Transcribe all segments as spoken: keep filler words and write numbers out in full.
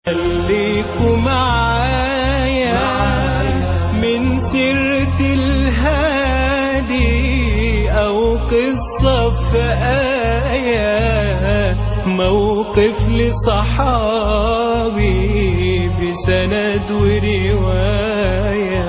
خليكوا معايا من سيرة الهادي أو قصة في آية، موقف لصحابي بسند ورواية،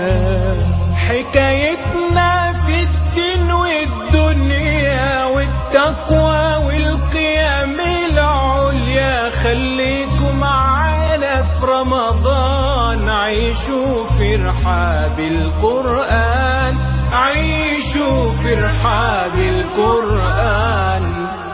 حكايتنا في الدين والدنيا والتقوى والقيام العليا. خليكوا معانا في رمضان، عيشوا في رحاب القرآن، عيشوا في رحاب القرآن.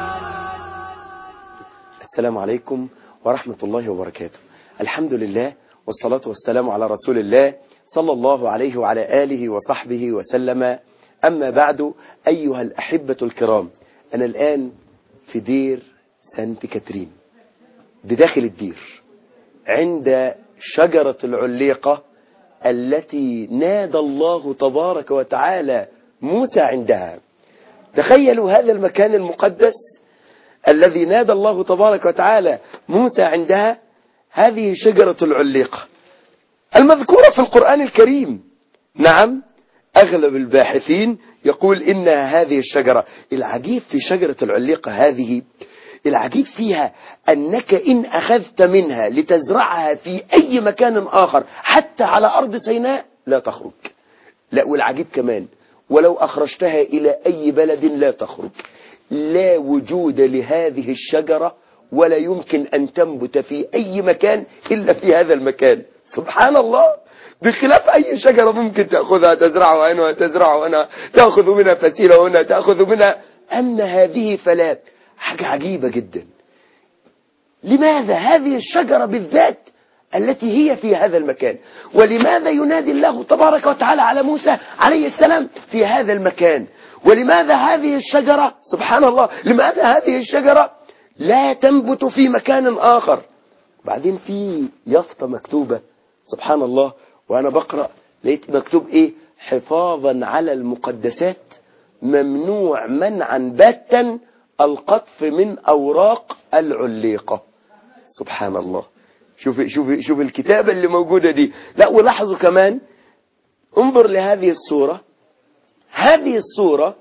السلام عليكم ورحمة الله وبركاته. الحمد لله والصلاة والسلام على رسول الله صلى الله عليه وعلى آله وصحبه وسلم. أما بعد، أيها الأحبة الكرام، أنا الآن في دير سانت كاترين بداخل الدير، عند شجرة العليقة التي نادى الله تبارك وتعالى موسى عندها. تخيلوا هذا المكان المقدس الذي نادى الله تبارك وتعالى موسى عندها، هذه شجرة العليقة المذكورة في القرآن الكريم. نعم، أغلب الباحثين يقول إنها هذه الشجرة. العجيب في شجرة العليقة هذه، العجيب فيها أنك إن أخذت منها لتزرعها في أي مكان آخر حتى على أرض سيناء لا تخرج. لا، والعجيب كمان ولو أخرجتها إلى أي بلد لا تخرج. لا وجود لهذه الشجرة ولا يمكن أن تنبت في أي مكان إلا في هذا المكان. سبحان الله، بخلاف أي شجرة ممكن تأخذها تزرعها هنا وتزرعها هنا، تأخذ منها فسيلة هنا تأخذ منها، أما هذه فلا. حاجة عجيبة جدا. لماذا هذه الشجرة بالذات التي هي في هذا المكان؟ ولماذا ينادي الله تبارك وتعالى على موسى عليه السلام في هذا المكان؟ ولماذا هذه الشجرة، سبحان الله، لماذا هذه الشجرة لا تنبت في مكان آخر؟ بعدين في يافطة مكتوبة، سبحان الله، وأنا بقرأ لقيت مكتوب إيه؟ حفاظا على المقدسات، ممنوع منعا باتا القطف من أوراق العليقة. سبحان الله، شوف شوف شوف الكتابة اللي موجودة دي. لا، ولاحظوا كمان، انظر لهذه الصورة. هذه الصورة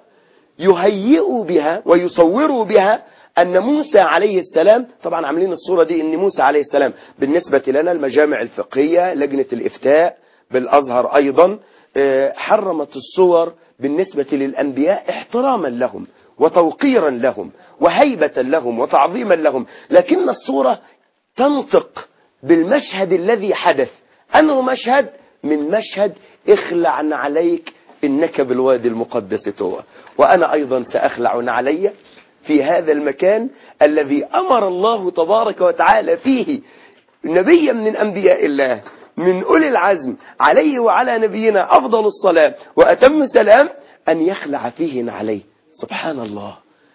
يهيئوا بها ويصوروا بها أن موسى عليه السلام، طبعا عاملين الصورة دي أن موسى عليه السلام بالنسبة لنا المجامع الفقهية، لجنة الإفتاء بالأزهر أيضا حرمت الصور بالنسبة للأنبياء احتراما لهم وتوقيرا لهم وهيبة لهم وتعظيما لهم، لكن الصورة تنطق بالمشهد الذي حدث. أنه مشهد من مشهد اخلع عليك إنك بالوادي المقدس طوى، وأنا أيضا سأخلع علي في هذا المكان الذي أمر الله تبارك وتعالى فيه نبيا من أنبياء الله من أولي العزم عليه وعلى نبينا أفضل الصلاة وأتم السلام أن يخلع فيه عليه. سبحان الله،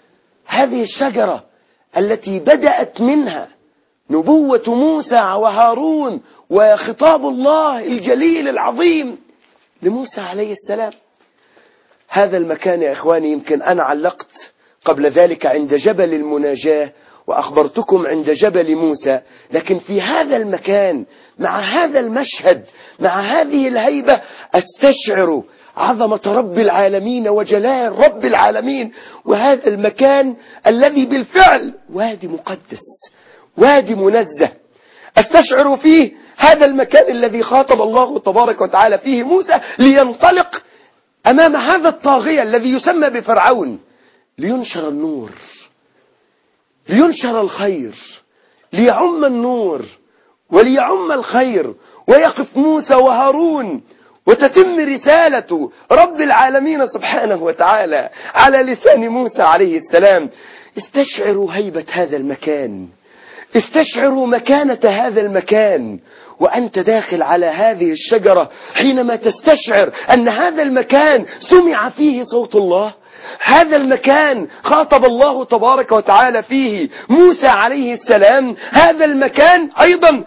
هذه الشجرة التي بدأت منها نبوة موسى وهارون وخطاب الله الجليل العظيم لموسى عليه السلام. هذا المكان يا إخواني، يمكن أنا علقت قبل ذلك عند جبل المناجاة وأخبرتكم عند جبل موسى، لكن في هذا المكان مع هذا المشهد مع هذه الهيبة أستشعر عظمة رب العالمين وجلال رب العالمين. وهذا المكان الذي بالفعل وادي مقدس، وادي منزه، أستشعر فيه هذا المكان الذي خاطب الله تبارك وتعالى فيه موسى لينطلق أمام هذا الطاغية الذي يسمى بفرعون، لينشر النور، لينشر الخير، ليعم النور وليعم الخير، ويقف موسى وهارون وتتم رسالة رب العالمين سبحانه وتعالى على لسان موسى عليه السلام. استشعروا هيبة هذا المكان، استشعروا مكانة هذا المكان وأنت داخل على هذه الشجرة، حينما تستشعر أن هذا المكان سمع فيه صوت الله، هذا المكان خاطب الله تبارك وتعالى فيه موسى عليه السلام، هذا المكان أيضا،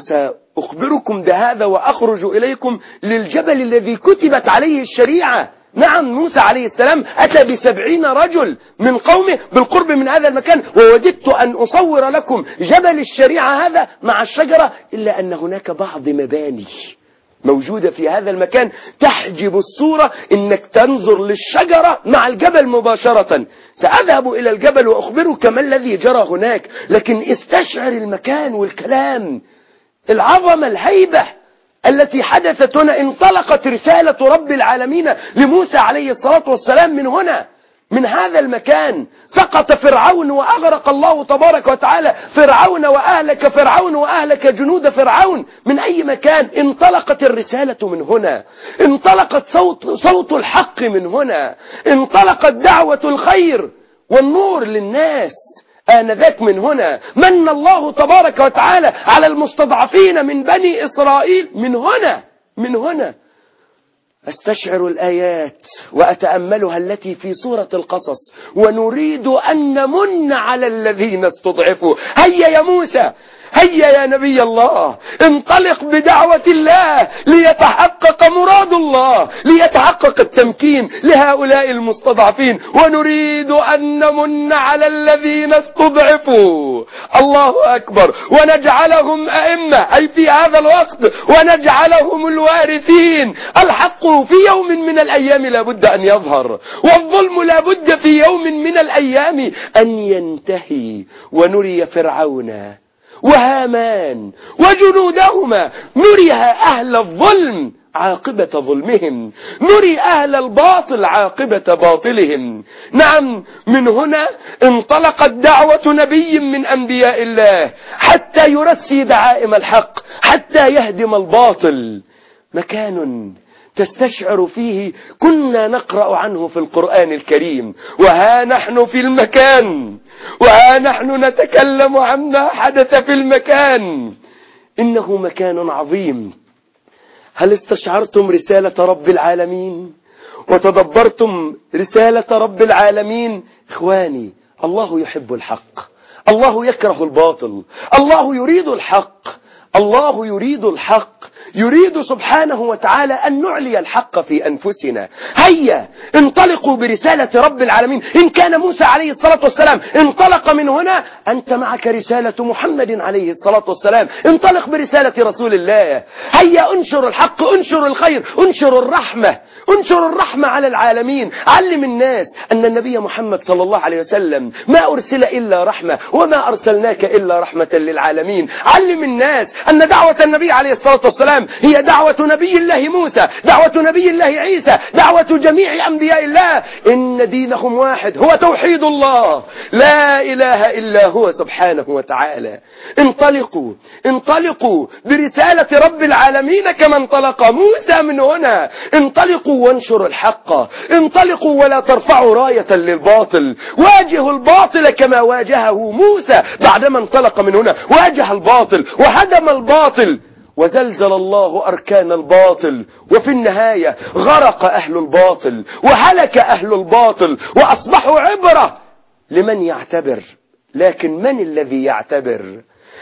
وسأخبركم بهذا وأخرج إليكم للجبل الذي كتبت عليه الشريعة نعم موسى عليه السلام أتى بسبعين رجل من قومه بالقرب من هذا المكان، ووددت أن أصور لكم جبل الشريعة هذا مع الشجرة، إلا أن هناك بعض مباني موجودة في هذا المكان تحجب الصورة إنك تنظر للشجرة مع الجبل مباشرة. سأذهب إلى الجبل وأخبرك ما الذي جرى هناك، لكن استشعر المكان والكلام، العظمة، الهيبة التي حدثت هنا. انطلقت رسالة رب العالمين لموسى عليه الصلاة والسلام من هنا، من هذا المكان. سقط فرعون وأغرق الله تبارك وتعالى فرعون وأهلك فرعون وأهلك جنود فرعون. من أي مكان؟ انطلقت الرسالة من هنا، انطلقت صوت, صوت الحق من هنا، انطلقت دعوة الخير والنور للناس آنذاك من هنا. من الله تبارك وتعالى على المستضعفين من بني إسرائيل من هنا، من هنا. أستشعر الآيات وأتأملها التي في سورة القصص. ونريد أن نمن على الذين استضعفوا. هيا يا موسى، هيا يا نبي الله، انطلق بدعوة الله ليتحقق مراد الله، ليتحقق التمكين لهؤلاء المستضعفين. ونريد أن نمن على الذين استضعفوا. الله أكبر. ونجعلهم أئمة، أي في هذا الوقت، ونجعلهم الوارثين. الحق في يوم من الأيام لابد أن يظهر، والظلم لابد في يوم من الأيام أن ينتهي. ونري فرعون وهامان وجنودهما، نريها أهل الظلم عاقبة ظلمهم، نري أهل الباطل عاقبة باطلهم. نعم، من هنا انطلقت دعوة نبي من أنبياء الله حتى يرسي دعائم الحق، حتى يهدم الباطل. مكان تستشعر فيه كنا نقرأ عنه في القرآن الكريم، وها نحن في المكان، وها نحن نتكلم عما حدث في المكان. إنه مكان عظيم. هل استشعرتم رسالة رب العالمين وتدبرتم رسالة رب العالمين؟ إخواني، الله يحب الحق، الله يكره الباطل، الله يريد الحق، الله يريد الحق، يريد سبحانه وتعالى أن نعلي الحق في أنفسنا. هيا انطلقوا برسالة رب العالمين. إن كان موسى عليه الصلاة والسلام انطلق من هنا، أنت معك رسالة محمد عليه الصلاة والسلام. انطلق برسالة رسول الله. هيا انشر الحق، انشر الخير، انشر الرحمة، انشر الرحمة على العالمين. علم الناس أن النبي محمد صلى الله عليه وسلم ما أرسل إلا رحمة، وما أرسلناك إلا رحمة للعالمين. علم الناس أن دعوة النبي عليه الصلاة والسلام هي دعوة نبي الله موسى، دعوة نبي الله عيسى، دعوة جميع أنبياء الله. إن دينهم واحد، هو توحيد الله، لا إله إلا هو سبحانه وتعالى. انطلقوا انطلقوا برسالة رب العالمين كما انطلق موسى من هنا. انطلقوا وانشروا الحق، انطلقوا ولا ترفعوا راية للباطل. واجهوا الباطل كما واجهه موسى بعدما انطلق من هنا. واجه الباطل وهدم الباطل، وزلزل الله أركان الباطل، وفي النهاية غرق أهل الباطل وهلك أهل الباطل وأصبحوا عبرة لمن يعتبر. لكن من الذي يعتبر؟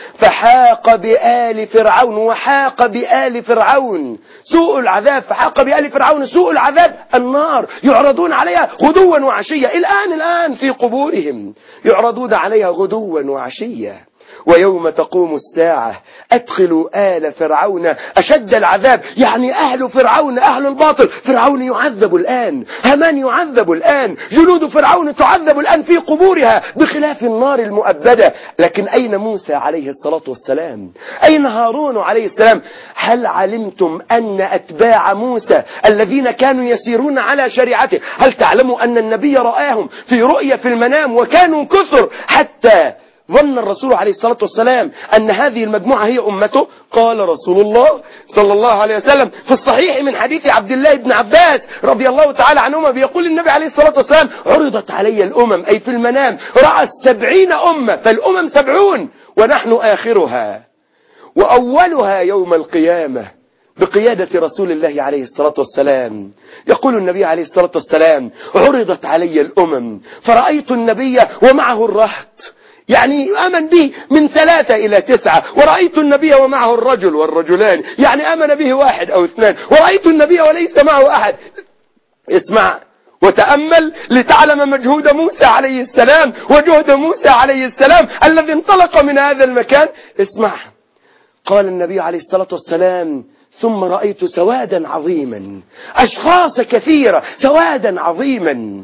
فحاق بآل فرعون وحاق بآل فرعون سوء العذاب. فحاق بآل فرعون سوء العذاب، النار يعرضون عليها غدوا وعشية. الآن الآن في قبورهم يعرضون عليها غدوا وعشية. ويوم تقوم الساعة أدخلوا آل فرعون أشد العذاب. يعني أهل فرعون، أهل الباطل، فرعون يعذب الآن، هامان يعذب الآن، جنود فرعون تعذب الآن في قبورها بخلاف النار المؤبدة. لكن أين موسى عليه الصلاة والسلام؟ أين هارون عليه السلام؟ هل علمتم أن أتباع موسى الذين كانوا يسيرون على شريعته، هل تعلموا أن النبي رآهم في رؤية في المنام وكانوا كثر حتى ظن الرسول عليه الصلاة والسلام أن هذه المجموعة هي أمته؟ قال رسول الله صلى الله عليه وسلم في الصحيح من حديث عبد الله بن عباس رضي الله تعالى عنهما، بيقول النبي عليه الصلاة والسلام: عرضت علي الأمم، أي في المنام رأى السبعين أمة، فالأمم سبعون ونحن آخرها وأولها يوم القيامة بقيادة رسول الله عليه الصلاة والسلام. يقول النبي عليه الصلاة والسلام: عرضت علي الأمم فرأيت النبي ومعه الرهط، يعني آمن به من ثلاثة إلى تسعة، ورأيت النبي ومعه الرجل والرجلان، يعني آمن به واحد أو اثنان، ورأيت النبي وليس معه أحد. اسمع وتأمل لتعلم مجهود موسى عليه السلام وجهد موسى عليه السلام الذي انطلق من هذا المكان. اسمع، قال النبي عليه الصلاة والسلام: ثم رأيت سوادا عظيما، أشخاص كثيرة، سوادا عظيما،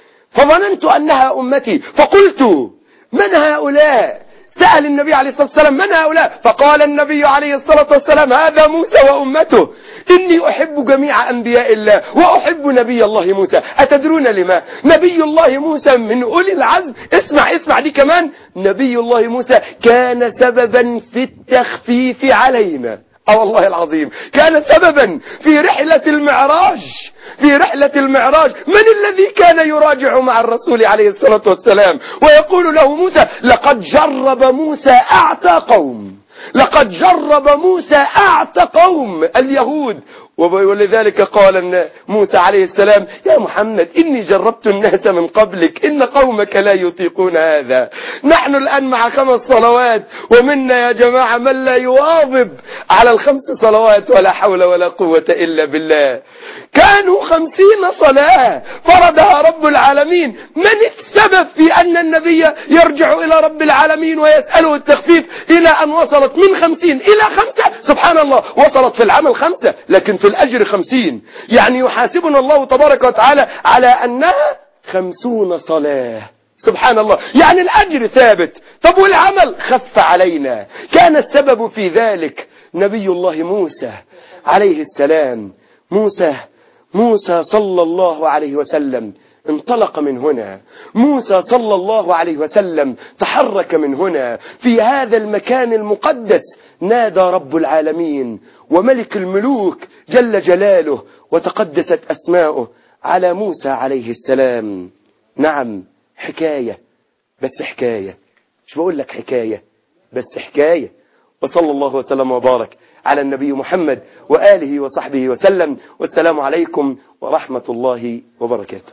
فظننت أنها أمتي، فقلت: من هؤلاء؟ سأل النبي عليه الصلاة والسلام: من هؤلاء؟ فقال النبي عليه الصلاة والسلام: هذا موسى وأمته. إني أحب جميع أنبياء الله وأحب نبي الله موسى. أتدرون لما؟ نبي الله موسى من أولي العزم. اسمع اسمع دي كمان، نبي الله موسى كان سببا في التخفيف علينا. اه والله العظيم كان سببا في رحلة المعراج. في رحلة المعراج من الذي كان يراجع مع الرسول عليه الصلاة والسلام ويقول له موسى: لقد جرب موسى أعتى قوم، لقد جرب موسى أعتى قوم اليهود. ولذلك قال موسى عليه السلام: يا محمد إني جربت الناس من قبلك إن قومك لا يطيقون هذا. نحن الآن مع خمس صلوات، ومنا يا جماعة من لا يواظب على الخمس صلوات ولا حول ولا قوة إلا بالله. كانوا خمسين صلاة فرضها رب العالمين. من السبب في أن النبي يرجع إلى رب العالمين ويسأله التخفيف إلى أن وصلت من خمسين إلى خمسة؟ سبحان الله، وصلت في العمل خمسة لكن في الأجر خمسين. يعني يحاسبنا الله تبارك وتعالى على أنها خمسون صلاة. سبحان الله، يعني الأجر ثابت. طب والعمل خف علينا. كان السبب في ذلك نبي الله موسى عليه السلام. موسى موسى صلى الله عليه وسلم انطلق من هنا. موسى صلى الله عليه وسلم تحرك من هنا. في هذا المكان المقدس نادى رب العالمين وملك الملوك جل جلاله وتقدست أسماؤه على موسى عليه السلام. نعم، حكاية، بس حكاية، مش بقول لك حكاية بس حكاية. وصلى الله وسلم وبارك على النبي محمد وآله وصحبه وسلم، والسلام عليكم ورحمة الله وبركاته.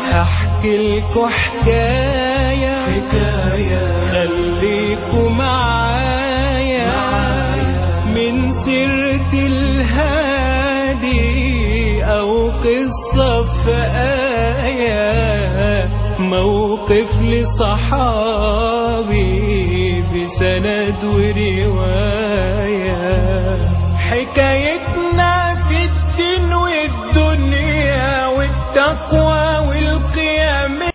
هحكي لكم حكاية حكاية خليكوا معايا من سيرة الهادي أو قصة في آية، موقف لصحابي بسند ورواية. حكايتنا في الدين والدنيا والتقوى